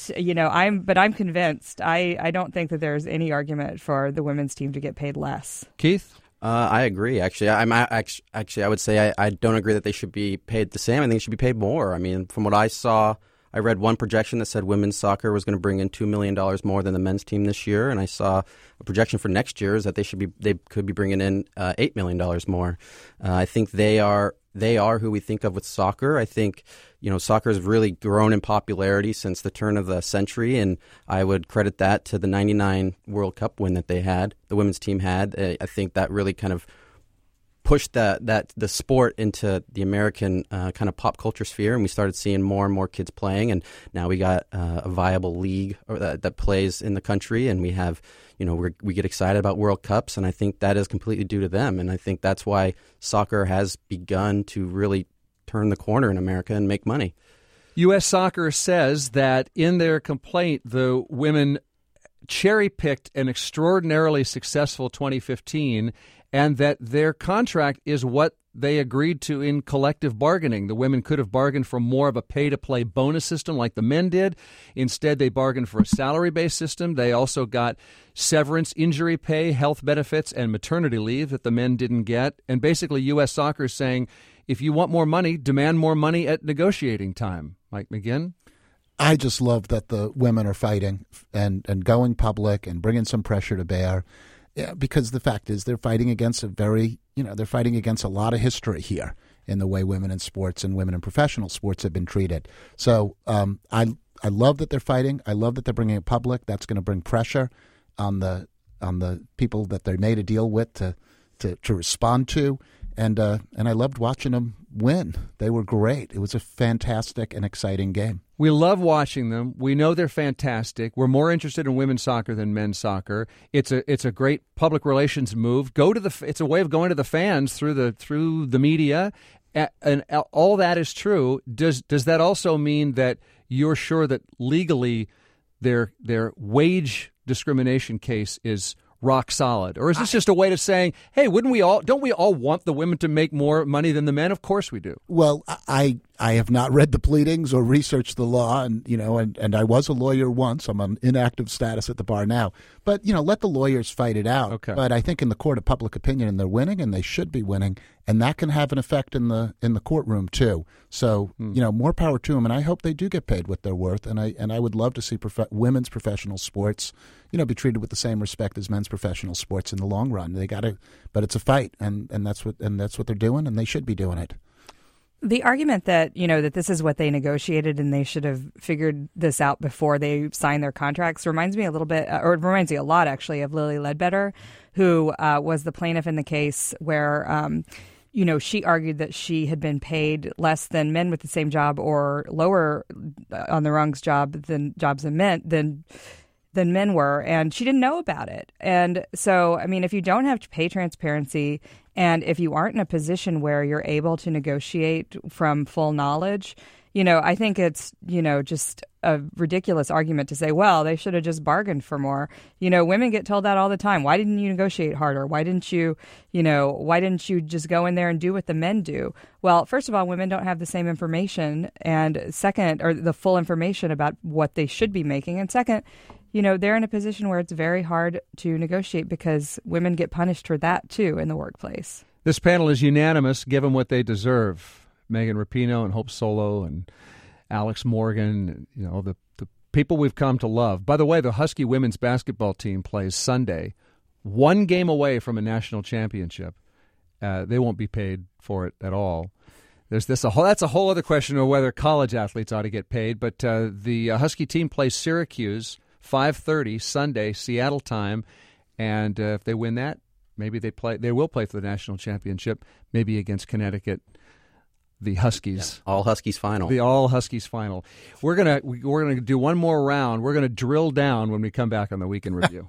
convinced. I don't think that there's any argument for the women's team to get paid less. Keith? I agree. Actually, I would say I don't agree that they should be paid the same. I think they should be paid more. I mean, from what I saw, I read one projection that said women's soccer was going to bring in $2 million more than the men's team this year, and I saw a projection for next year is that they could be bringing in $8 million more. I think they are who we think of with soccer. I think soccer has really grown in popularity since the turn of the century, and I would credit that to the '99 World Cup win that the women's team had. I think that really kind of pushed the sport into the American kind of pop culture sphere, and we started seeing more and more kids playing. And now we got a viable league that plays in the country, and we have, we get excited about World Cups, and I think that is completely due to them. And I think that's why soccer has begun to really turn the corner in America and make money. U.S. Soccer says that in their complaint, the women cherry-picked an extraordinarily successful 2015, and that their contract is what they agreed to in collective bargaining. The women could have bargained for more of a pay-to-play bonus system like the men did. Instead, they bargained for a salary-based system. They also got severance, injury pay, health benefits, and maternity leave that the men didn't get. And basically, U.S. Soccer is saying, if you want more money, demand more money at negotiating time. Mike McGinn? I just love that the women are fighting and going public and bringing some pressure to bear. Yeah, because the fact is they're fighting against they're fighting against a lot of history here in the way women in sports and women in professional sports have been treated. So I love that they're fighting. I love that they're bringing it public. That's going to bring pressure on the people that they made a deal with to respond to. And I loved watching them win. They were great. It was a fantastic and exciting game. We love watching them. We know they're fantastic. We're more interested in women's soccer than men's soccer. It's a great public relations move. It's a way of going to the fans through the media, and all that is true. Does that also mean that you're sure that legally their wage discrimination case is rock solid? Or is this just a way of saying, hey, don't we all want the women to make more money than the men? Of course we do. Well, I have not read the pleadings or researched the law, and I was a lawyer once. I'm on inactive status at the bar now. But, let the lawyers fight it out. Okay. But I think in the court of public opinion, and they're winning, and they should be winning, and that can have an effect in the courtroom too. So, more power to them, and I hope they do get paid what they're worth, and I would love to see women's professional sports, be treated with the same respect as men's professional sports in the long run. They got to, but it's a fight, and that's what they're doing, and they should be doing it. The argument that, that this is what they negotiated and they should have figured this out before they signed their contracts reminds me a little bit, or it reminds me a lot, actually, of Lily Ledbetter, who was the plaintiff in the case where, she argued that she had been paid less than men with the same job or lower on the rungs than men were, and she didn't know about it. And so, if you don't have pay transparency, and if you aren't in a position where you're able to negotiate from full knowledge, I think it's, just a ridiculous argument to say, well, they should have just bargained for more. Women get told that all the time. Why didn't you negotiate harder? Why didn't you just go in there and do what the men do? Well, first of all, women don't have the same information. And second, or the full information about what they should be making. And second, they're in a position where it's very hard to negotiate because women get punished for that, too, in the workplace. This panel is unanimous. Give them what they deserve. Megan Rapinoe and Hope Solo and Alex Morgan, the people we've come to love. By the way, the Husky women's basketball team plays Sunday, one game away from a national championship. They won't be paid for it at all. That's a whole other question of whether college athletes ought to get paid. But the Husky team plays Syracuse 5:30 Sunday, Seattle time, and if they win that, maybe they will play for the national championship, maybe against Connecticut. The Huskies. Yeah, all Huskies final. The all Huskies final. We're gonna do one more round. We're gonna drill down when we come back on the Week in Review.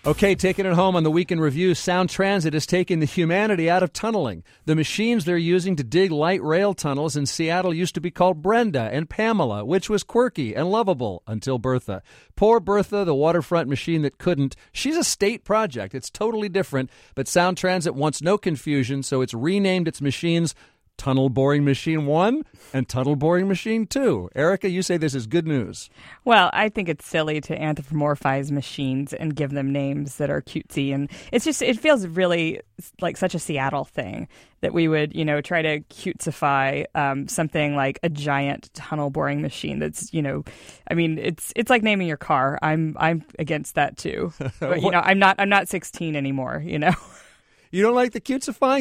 Okay, taking it home on the Week in Review, Sound Transit is taking the humanity out of tunneling. The machines they're using to dig light rail tunnels in Seattle used to be called Brenda and Pamela, which was quirky and lovable until Bertha. Poor Bertha, the waterfront machine that couldn't. She's a state project. It's totally different, but Sound Transit wants no confusion, so it's renamed its machines Tunnel Boring Machine 1 and Tunnel Boring Machine 2. Erica, you say this is good news. Well, I think it's silly to anthropomorphize machines and give them names that are cutesy. And it feels really like such a Seattle thing that we would, try to cutesify something like a giant tunnel boring machine that's, it's like naming your car. I'm against that too. But, I'm not 16 anymore, You don't like the cutesifying?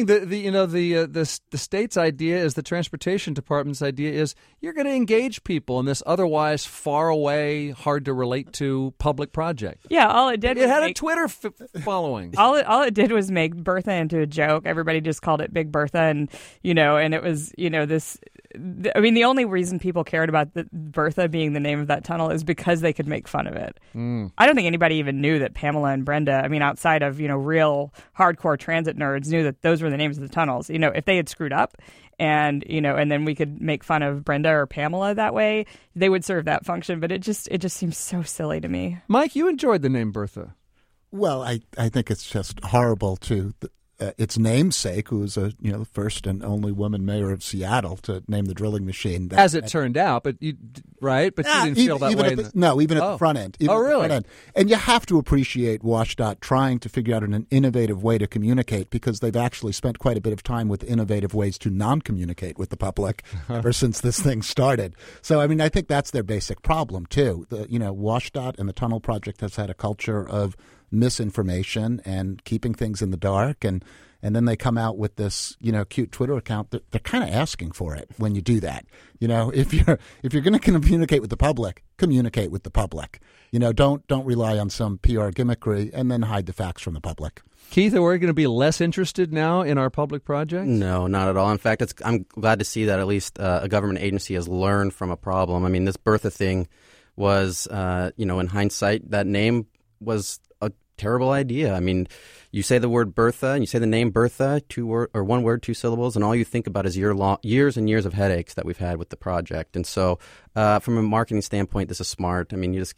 The state's idea is, the transportation department's idea is, you're going to engage people in this otherwise far away, hard to relate to public project. Yeah, all it did was had a Twitter following. All it did was make Bertha into a joke. Everybody just called it Big Bertha, and it was this. I mean, the only reason people cared about Bertha being the name of that tunnel is because they could make fun of it. I don't think anybody even knew that Pamela and Brenda, outside of, real hardcore transit nerds, knew that those were the names of the tunnels. If they had screwed up and then we could make fun of Brenda or Pamela that way, they would serve that function. But it just seems so silly to me. Mike, you enjoyed the name Bertha. Well, I think it's just horrible to its namesake, who was the first and only woman mayor of Seattle, to name the drilling machine. As it turned out, but you didn't feel that way. Even at the front end. Really? Front end. And you have to appreciate WSDOT trying to figure out an innovative way to communicate, because they've actually spent quite a bit of time with innovative ways to non-communicate with the public ever since this thing started. So, I think that's their basic problem, too. WSDOT and the Tunnel Project has had a culture of misinformation and keeping things in the dark, and then they come out with this cute Twitter account. They're kind of asking for it when you do that. If you're going to communicate with the public, communicate with the public. Don't rely on some PR gimmickry and then hide the facts from the public. Keith, are we going to be less interested now in our public projects? No, not at all. In fact, I'm glad to see that at least a government agency has learned from a problem. This Bertha thing was, in hindsight, that name was a terrible idea. You say the word Bertha and you say the name Bertha, one word, two syllables, and all you think about is years and years of headaches that we've had with the project. And so, from a marketing standpoint, this is smart.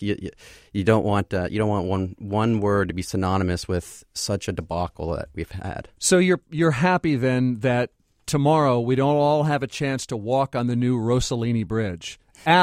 You don't want one word to be synonymous with such a debacle that we've had. So you're happy then that tomorrow we don't all have a chance to walk on the new Rossellini Bridge.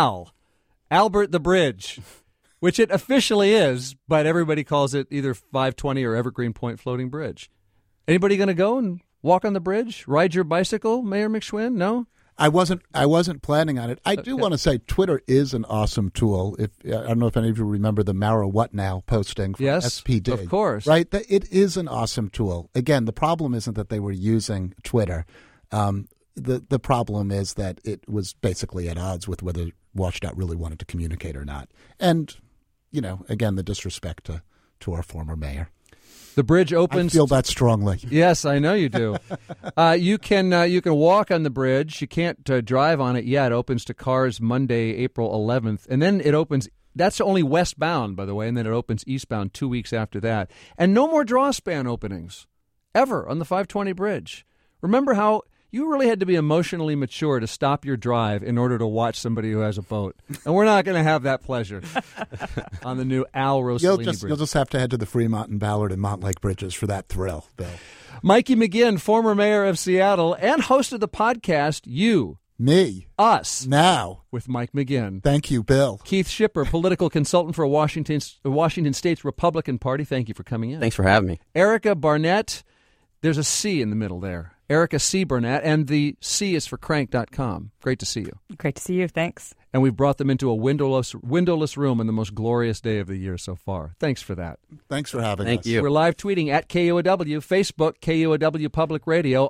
Albert the Bridge. Which it officially is, but everybody calls it either 520 or Evergreen Point Floating Bridge. Anybody going to go and walk on the bridge? Ride your bicycle, Mayor McShwin? No? I wasn't planning on it. I do want to say Twitter is an awesome tool. I don't know if any of you remember the Mara What Now posting from SPD. Of course. Right? It is an awesome tool. Again, the problem isn't that they were using Twitter. The problem is that it was basically at odds with whether WSDOT really wanted to communicate or not. And again, the disrespect to our former mayor. The bridge opens. I feel that strongly. Yes, I know you do. You can walk on the bridge. You can't drive on it yet. It opens to cars Monday, April 11th. And then it opens. That's only westbound, by the way. And then it opens eastbound 2 weeks after that. And no more draw span openings ever on the 520 bridge. Remember how you really had to be emotionally mature to stop your drive in order to watch somebody who has a boat. And we're not going to have that pleasure on the new Al Rossellini Bridge. You'll just have to head to the Fremont and Ballard and Montlake bridges for that thrill, Bill. Mikey McGinn, former mayor of Seattle and host of the podcast, You. Me. Us. Now. With Mike McGinn. Thank you, Bill. Keith Schipper, political consultant for Washington State's Republican Party. Thank you for coming in. Thanks for having me. Erica Barnett. There's a C in the middle there. Erica C. Burnett, and the C is for crank.com. Great to see you. Great to see you. Thanks. And we've brought them into a windowless room on the most glorious day of the year so far. Thanks for that. Thanks for having us. Thank you. We're live tweeting at KUOW, Facebook, KUOW Public Radio,